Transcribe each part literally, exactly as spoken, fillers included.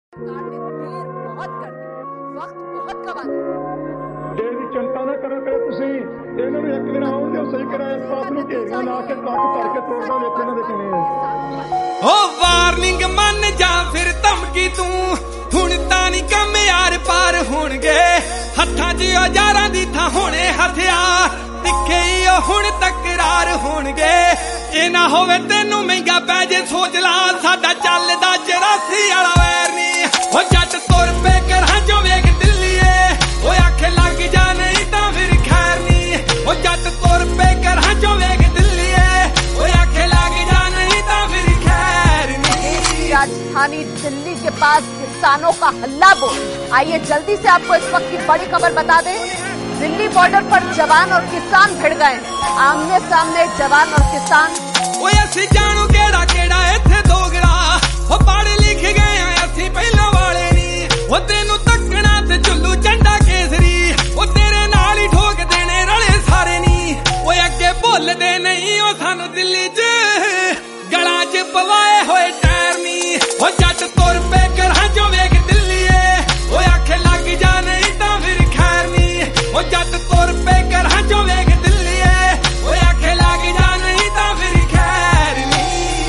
सरकार ने देर बहुत कर दी, वक्त बहुत गवा दिया। देर की चिंता ना करो करे तुसी ਇਹਨਾਂ ਨੂੰ ਇੱਕ ਦਿਨ ਆਉਣ ਦਿਓ ਸਹੀ ਕਰਾਇਆ ਸਾਥ ਨੂੰ ਘੇਰੀਆਂ ਲਾ ਕੇ ਟੱਕ ਭਰ ਕੇ ਤੋੜਦਾ ਵੇਖੋ ਇਹਨਾਂ ਦੇ ਕਿਵੇਂ ਓ ਵਾਰਨਿੰਗ ਮੰਨ ਜਾ ਫਿਰ ਧਮਕੀ ਤੂੰ ਹੁਣ ਤਾਂ ਨਹੀਂ ਕੰਮ ਯਾਰ ਪਾਰ ਹੋਣਗੇ ਹੱਥਾਂ 'ਚ ਔਜ਼ਾਰਾਂ ਦੀ ਥਾਂ ਹੋਣੇ ਹਥਿਆਰ ਤਿੱਖੇ ਹੀ ਉਹ ਹੁਣ ਤਕਰਾਰ ਹੋਣਗੇ ਇਹ ਨਾ ਹੋਵੇ ਤੈਨੂੰ ਮਹਿੰਗਾ ਪੈ ਜੇ ਸੋਚ ਲਾ ਸਾਡਾ ਚੱਲਦਾ ਚੁਰਾਸੀ ਵਾਲਾ ਵੈਰ ਨਹੀਂ ਉਹ ਜੱਟ ਤੁਰ ਪੇ ਕਰਾਂ ਜੋ ਵੇਖ ਦਿੱਲੀਏ ਓਏ ਆਖੇ ਲੱਗ ਜਾ ਨਹੀਂ ਤਾਂ ਫਿਰ ਖੈਰ ਨਹੀਂ ਉਹ ਜੱਟ ਤੁਰ ਪੇ ਕਰਾਂ ਜੋ ਵੇਖ ਦਿੱਲੀਏ ਓਏ ਆਖੇ ਲੱਗ जा नहीं तो फिर खैर नहीं। राजधानी दिल्ली के पास किसानों का हल्ला बोल। आइए जल्दी से आपको इस वक्त की बड़ी खबर बता दें। दिल्ली बॉर्डर पर जवान और किसान भिड़ गए, आमने सामने जवान और किसान। ओए असी जानू केड़ा केड़ा इत्थे दोगरा ओ पढ़ लिख गए असी पहला वाले नी ओ तेनू तकना ते झुल्लू झंडा केसरी ओ तेरे नाल ही ठोक देने रले सारे नी ओए अगे भुलदे नहीं ओ सानू दिल्ली च गला च पवाए होए टैर नी ओ जट तुर पे करा जो वेख दिल्लीए ओ आखे लग जा नहीं तां फिर खैर नी ओ जट तुर पे करा जो वेख दिल्लीए ओ आखे लग जा नहीं तां फिर खैर नी।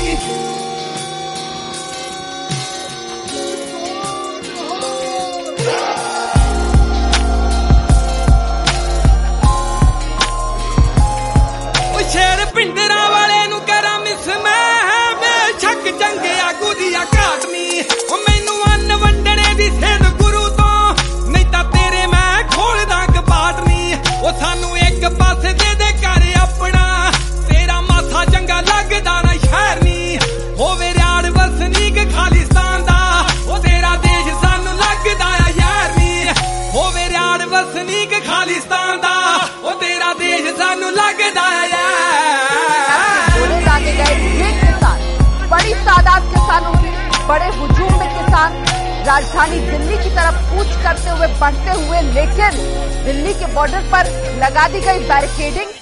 ओ शेर पिंडरा वाले नु करा मिस मैं बेशक जंग आगू दी घाट नी ओ मैनू अन्न वंडने दी सेध गुरु तो नहीं तां तेरे मैं खोलदा कपाट नी ओ सानू एक पासे दे दे कर अपना तेरा माथा चंगा लगदा ना शहर नी होवे रियाड़ वसनीक खालिस्तान दा ओ तेरा देश सानू लगदा आ यार नी होवे रियाड़ वसनीक खालिस्तान दा ओ तेरा देश सानू लगदा आ बड़ी तादाद किसानों की बड़े हुजूम में किसान राजधानी दिल्ली की तरफ कूच करते हुए बढ़ते हुए, लेकिन दिल्ली के बॉर्डर पर लगा दी गई बैरिकेडिंग